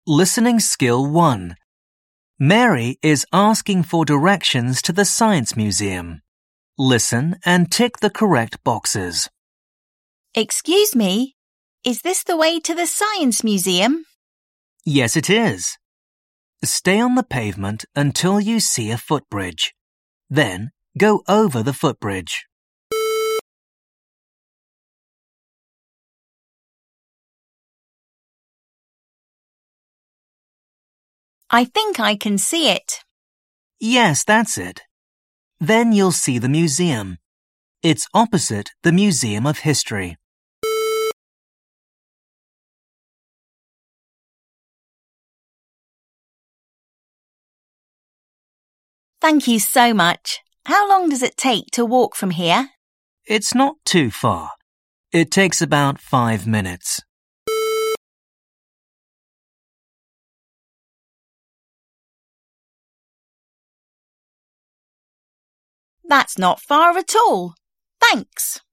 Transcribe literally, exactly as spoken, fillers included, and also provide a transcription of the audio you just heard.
Listening Skill one. Mary is asking for directions to the Science Museum. Listen and tick the correct boxes. Excuse me, is this the way to the Science Museum? Yes, it is. Stay on the pavement until you see a footbridge. Then go over the footbridge. I think I can see it. Yes, that's it. Then you'll see the museum. It's opposite the Museum of History. Thank you so much. How long does it take to walk from here? It's not too far. It takes about five minutes. That's not far at all. Thanks.